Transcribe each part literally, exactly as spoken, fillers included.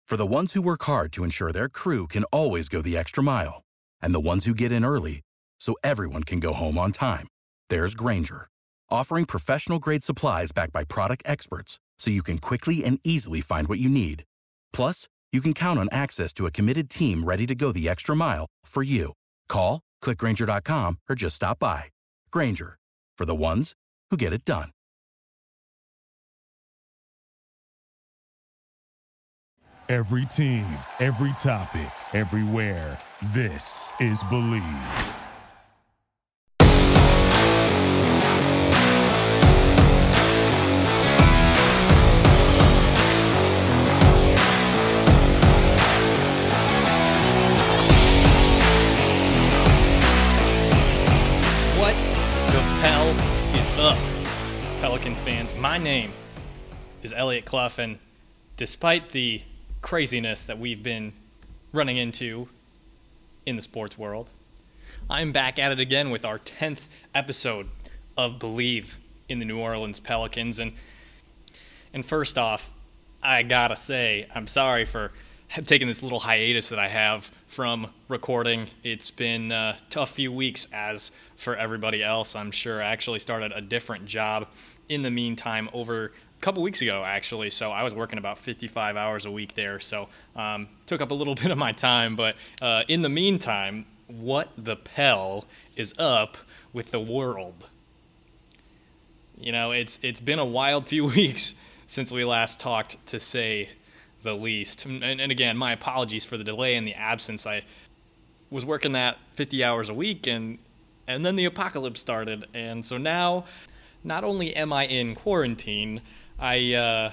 For the ones who work hard to ensure their crew can always go the extra mile, and the ones who get in early so everyone can go home on time, there's Grainger, offering professional-grade supplies backed by product experts so you can quickly and easily find what you need. Plus, you can count on access to a committed team ready to go the extra mile for you. Call, click Grainger dot com, or just stop by. Grainger, for the ones who get it done. Every team, every topic, everywhere. This is Believe. What the hell is up, Pelicans fans? My name is Elliot Clough, and despite the craziness that we've been running into in the sports world, I'm back at it again with our tenth episode of Believe in the New Orleans Pelicans. And and first off, I gotta say, I'm sorry for taking this little hiatus that I have from recording. It's been a tough few weeks, as for everybody else, I'm sure. I actually started a different job in the meantime over a couple weeks ago, actually, so I was working about fifty-five hours a week there, so um, took up a little bit of my time. But uh, in the meantime, what the Pel is up with the world? You know, it's it's been a wild few weeks since we last talked, to say the least. And, and again, my apologies for the delay and the absence. I was working that fifty hours a week, and and then the apocalypse started, and so now, not only am I in quarantine, I, uh...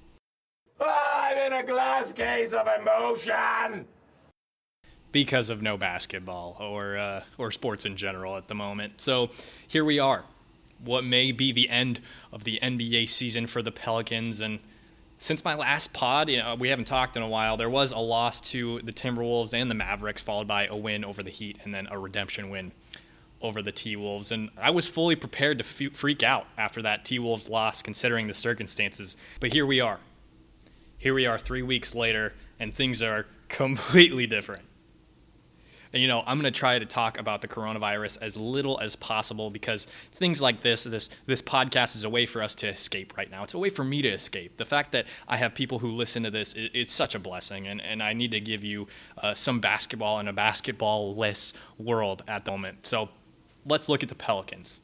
I'm in a glass case of emotion! Because of no basketball or, uh, or sports in general at the moment. So, here we are. What may be the end of the N B A season for the Pelicans, and since my last pod, you know, we haven't talked in a while, there was a loss to the Timberwolves and the Mavericks, followed by a win over the Heat, and then a redemption win over the T-Wolves, and I was fully prepared to f- freak out after that T-Wolves loss, considering the circumstances. But here we are. Here we are three weeks later, and things are completely different. And, you know, I'm going to try to talk about the coronavirus as little as possible, because things like this, this this podcast is a way for us to escape right now. It's a way for me to escape. The fact that I have people who listen to this is, is such a blessing, and, and I need to give you uh, some basketball in a basketball-less world at the moment. So, let's look at the Pelicans.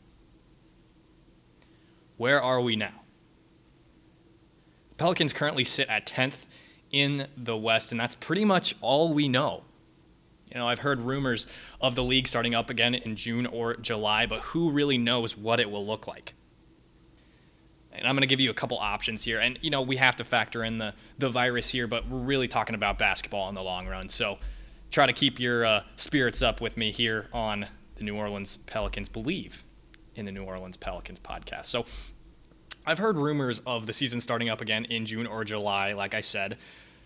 Where are we now? The Pelicans currently sit at tenth in the West, and that's pretty much all we know. You know, I've heard rumors of the league starting up again in June or July, but who really knows what it will look like? And I'm going to give you a couple options here. And, you know, we have to factor in the, the virus here, but we're really talking about basketball in the long run. So try to keep your uh, spirits up with me here on the New Orleans Pelicans Believe in the New Orleans Pelicans podcast. So I've heard rumors of the season starting up again in June or July, like I said.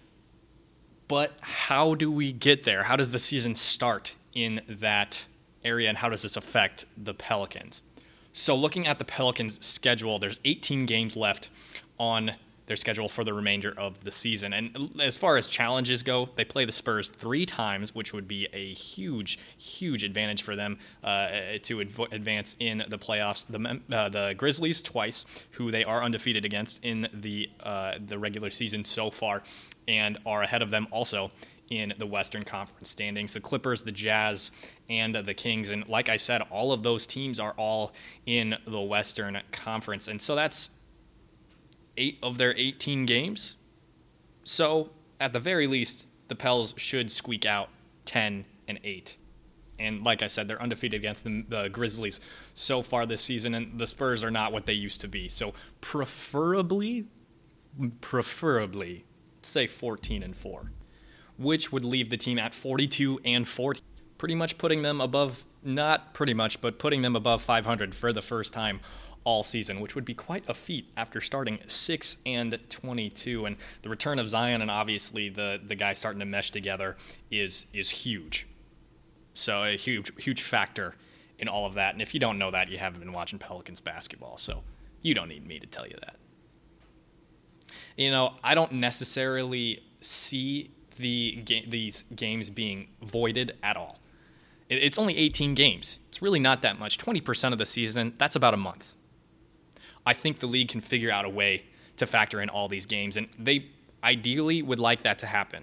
But how do we get there? How does the season start in that area, and how does this affect the Pelicans? So looking at the Pelicans' schedule, there's eighteen games left on their schedule for the remainder of the season. And as far as challenges go, they play the Spurs three times, which would be a huge, huge advantage for them uh, to adv- advance in the playoffs. The uh, the Grizzlies twice, who they are undefeated against in the uh, the regular season so far, and are ahead of them also in the Western Conference standings. The Clippers, the Jazz, and the Kings. And like I said, all of those teams are all in the Western Conference. And so that's eight of their eighteen games. So at the very least, the Pels should squeak out ten and eight. And like I said, they're undefeated against the, the Grizzlies so far this season, and the Spurs are not what they used to be. So preferably, preferably, say fourteen and four, which would leave the team at forty-two and forty, pretty much putting them above, not pretty much, but putting them above five hundred for the first time all season, which would be quite a feat after starting six and twenty-two. And the return of Zion and obviously the the guys starting to mesh together is is huge. So a huge huge factor in all of that. And if you don't know that, you haven't been watching Pelicans basketball, so you don't need me to tell you that. You know, I don't necessarily see the ga- these games being voided at all. It, it's only eighteen games. It's really not that much. twenty percent of the season, that's about a month. I think the league can figure out a way to factor in all these games, and they ideally would like that to happen.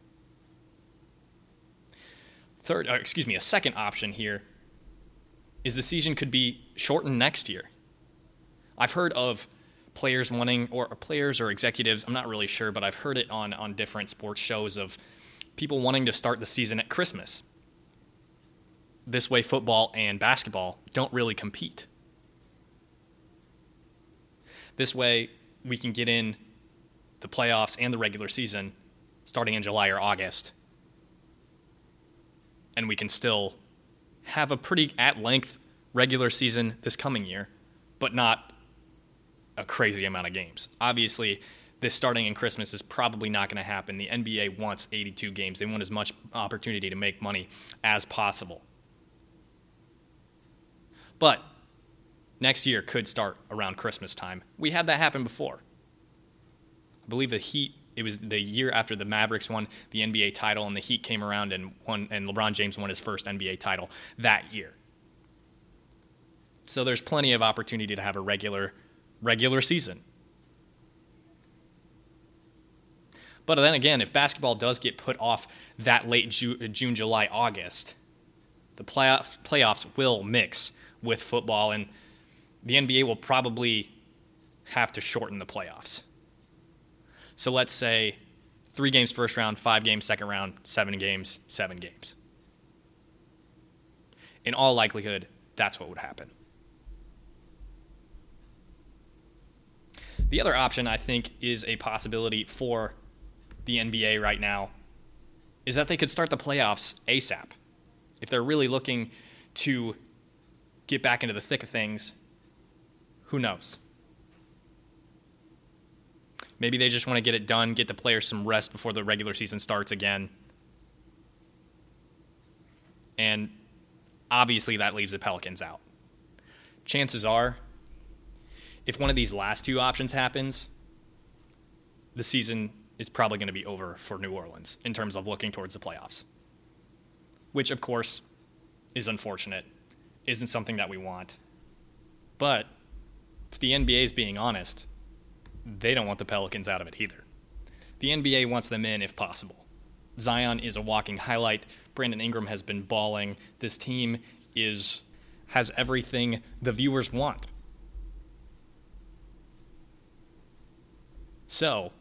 Third, or excuse me, a second option here is the season could be shortened next year. I've heard of players wanting, or players or executives, I'm not really sure, but I've heard it on, on different sports shows of people wanting to start the season at Christmas. This way football and basketball don't really compete. This way we can get in the playoffs and the regular season starting in July or August, and we can still have a pretty at-length regular season this coming year, but not a crazy amount of games. Obviously, this starting in Christmas is probably not going to happen. The N B A wants eighty-two games. They want as much opportunity to make money as possible. But next year could start around Christmas time. We had that happen before. I believe the Heat, it was the year after the Mavericks won the N B A title, and the Heat came around and won, and LeBron James won his first N B A title that year. So there's plenty of opportunity to have a regular regular season. But then again, if basketball does get put off that late Ju- June, July, August, the playoff, playoffs will mix with football, and the N B A will probably have to shorten the playoffs. So let's say three games first round, five games second round, seven games, seven games. In all likelihood, that's what would happen. The other option, I think, is a possibility for the N B A right now, is that they could start the playoffs ASAP. If they're really looking to get back into the thick of things, who knows? Maybe they just want to get it done, get the players some rest before the regular season starts again. And obviously that leaves the Pelicans out. Chances are, if one of these last two options happens, the season is probably going to be over for New Orleans in terms of looking towards the playoffs, which, of course, is unfortunate, isn't something that we want. But if the N B A is being honest, they don't want the Pelicans out of it either. The N B A wants them in if possible. Zion is a walking highlight. Brandon Ingram has been balling. This team is has everything the viewers want. So,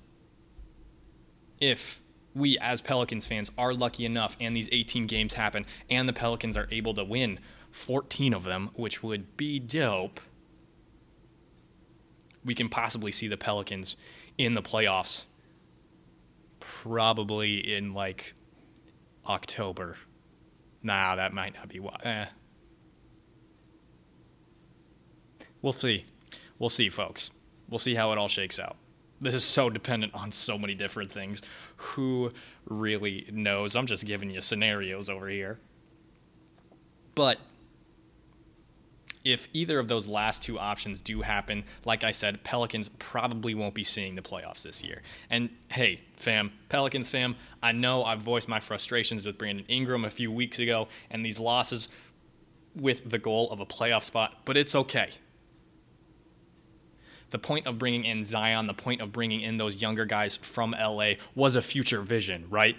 if we as Pelicans fans are lucky enough and these eighteen games happen and the Pelicans are able to win fourteen of them, which would be dope, we can possibly see the Pelicans in the playoffs probably in like October. Nah, that might not be why. Eh. We'll see. We'll see, folks. We'll see how it all shakes out. This is so dependent on so many different things. Who really knows? I'm just giving you scenarios over here. But if either of those last two options do happen, like I said, Pelicans probably won't be seeing the playoffs this year. And hey, fam, Pelicans fam, I know I voiced my frustrations with Brandon Ingram a few weeks ago and these losses with the goal of a playoff spot, but it's okay. The point of bringing in Zion, the point of bringing in those younger guys from L A was a future vision, right?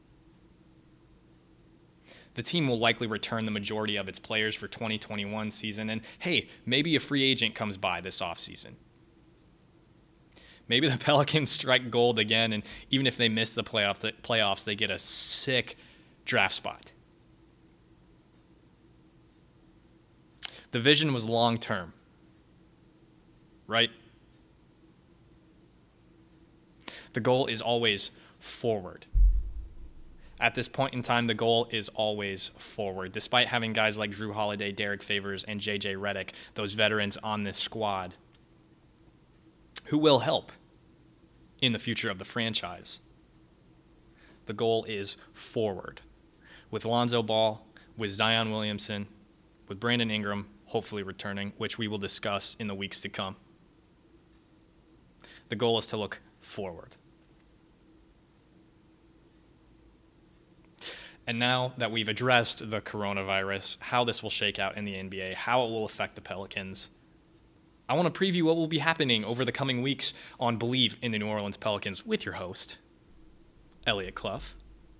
The team will likely return the majority of its players for twenty twenty-one season, and hey, maybe a free agent comes by this offseason. Maybe the Pelicans strike gold again, and even if they miss the playoff, the playoffs, they get a sick draft spot. The vision was long-term, right? The goal is always forward. At this point in time, the goal is always forward. Despite having guys like Drew Holiday, Derek Favors, and J J Redick, those veterans on this squad, who will help in the future of the franchise, the goal is forward. With Lonzo Ball, with Zion Williamson, with Brandon Ingram hopefully returning, which we will discuss in the weeks to come, the goal is to look forward. And now that we've addressed the coronavirus, how this will shake out in the N B A, how it will affect the Pelicans, I want to preview what will be happening over the coming weeks on Believe in the New Orleans Pelicans with your host, Elliot Clough.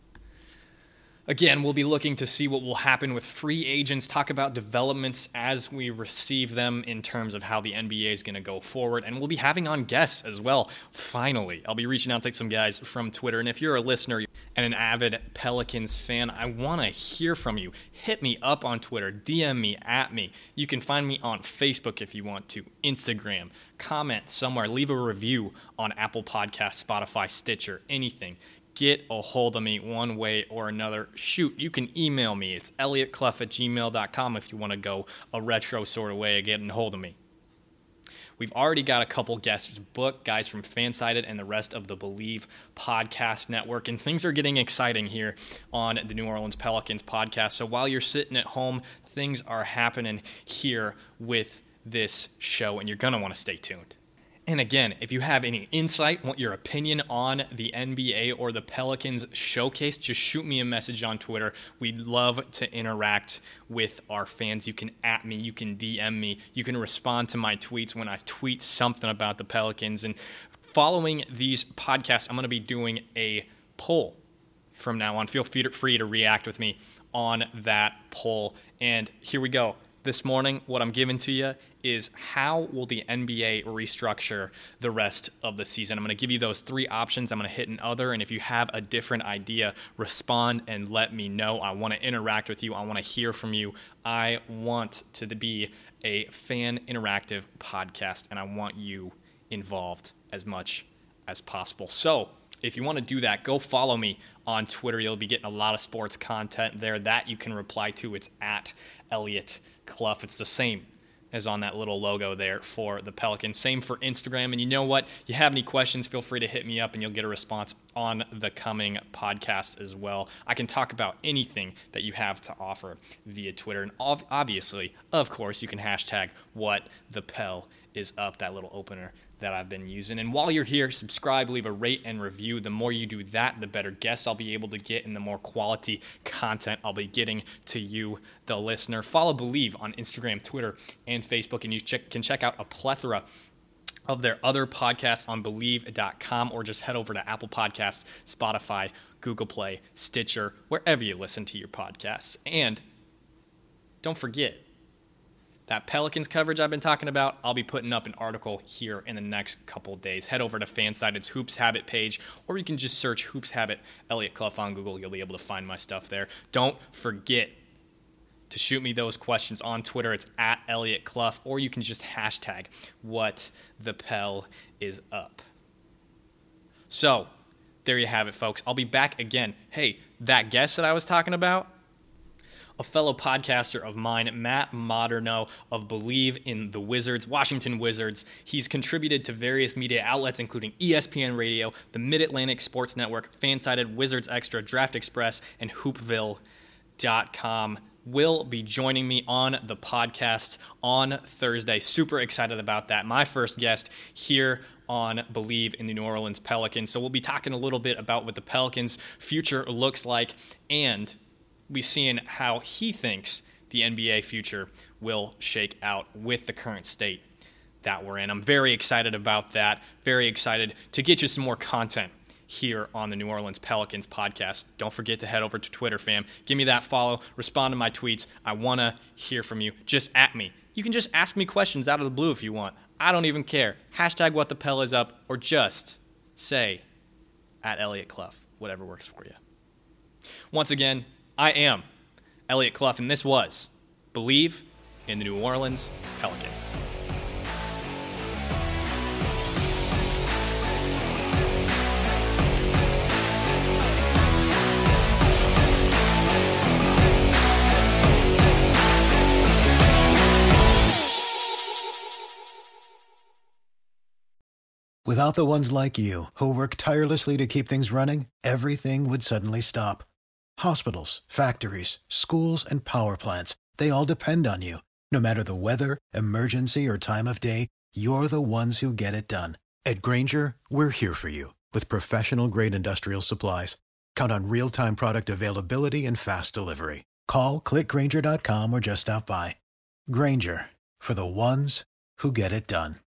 Again, we'll be looking to see what will happen with free agents, talk about developments as we receive them in terms of how the N B A is going to go forward, and we'll be having on guests as well. Finally, I'll be reaching out to some guys from Twitter, and if you're a listener and an avid Pelicans fan, I want to hear from you. Hit me up on Twitter, D M me, at me. You can find me on Facebook if you want to, Instagram, comment somewhere, leave a review on Apple Podcasts, Spotify, Stitcher, anything. Get a hold of me one way or another. Shoot, you can email me. It's elliot clough at gmail dot com if you want to go a retro sort of way of getting a hold of me. We've already got a couple guests booked, guys from Fansided and the rest of the Believe podcast network, and things are getting exciting here on the New Orleans Pelicans podcast. So while you're sitting at home, things are happening here with this show, and you're going to want to stay tuned. And again, if you have any insight, want your opinion on the N B A or the Pelicans showcase, just shoot me a message on Twitter. We'd love to interact with our fans. You can at me, you can D M me, you can respond to my tweets when I tweet something about the Pelicans. And following these podcasts, I'm going to be doing a poll from now on. Feel free to react with me on that poll. And here we go. This morning, what I'm giving to you is how will the N B A restructure the rest of the season. I'm going to give you those three options. I'm going to hit an other, and if you have a different idea, respond and let me know. I want to interact with you. I want to hear from you. I want to be a fan interactive podcast, and I want you involved as much as possible. So if you want to do that, go follow me on Twitter. You'll be getting a lot of sports content there that you can reply to. It's at Elliot Clough. It's the same as on that little logo there for the Pelicans. Same for Instagram. And you know what? You have any questions, feel free to hit me up and you'll get a response on the coming podcast as well. I can talk about anything that you have to offer via Twitter. And obviously, of course, you can hashtag what the Pel is up, that little opener that I've been using. And while you're here, subscribe, leave a rate and review. The more you do that, the better guests I'll be able to get and the more quality content I'll be getting to you, the listener. Follow Believe on Instagram, Twitter, and Facebook, and you check, can check out a plethora of their other podcasts on Believe dot com, or just head over to Apple Podcasts, Spotify, Google Play, Stitcher, wherever you listen to your podcasts. And don't forget, that Pelicans coverage I've been talking about, I'll be putting up an article here in the next couple days. Head over to Fansided's Hoops Habit page, or you can just search Hoops Habit Elliot Clough on Google. You'll be able to find my stuff there. Don't forget to shoot me those questions on Twitter. It's at Elliot Clough, or you can just hashtag what the Pel is up. So there you have it, folks. I'll be back again. Hey, that guest that I was talking about, a fellow podcaster of mine, Matt Moderno of Believe in the Wizards, Washington Wizards. He's contributed to various media outlets, including E S P N Radio, the Mid-Atlantic Sports Network, Fansided, Wizards Extra, Draft Express, and Hoopville dot com. Will be joining me on the podcast on Thursday. Super excited about that. My first guest here on Believe in the New Orleans Pelicans. So we'll be talking a little bit about what the Pelicans' future looks like, and be seeing how he thinks the N B A future will shake out with the current state that we're in. I'm very excited about that. Very excited to get you some more content here on the New Orleans Pelicans podcast. Don't forget to head over to Twitter, fam. Give me that follow. Respond to my tweets. I want to hear from you. Just at me. You can just ask me questions out of the blue if you want. I don't even care. Hashtag what the Pel is up, or just say at Elliot Clough. Whatever works for you. Once again, I am Elliot Clough, and this was Believe in the New Orleans Pelicans. Without the ones like you, who work tirelessly to keep things running, everything would suddenly stop. Hospitals, factories, schools, and power plants, they all depend on you. No matter the weather, emergency, or time of day, you're the ones who get it done. At Grainger, we're here for you with professional-grade industrial supplies. Count on real-time product availability and fast delivery. Call, click Grainger dot com, or just stop by. Grainger, for the ones who get it done.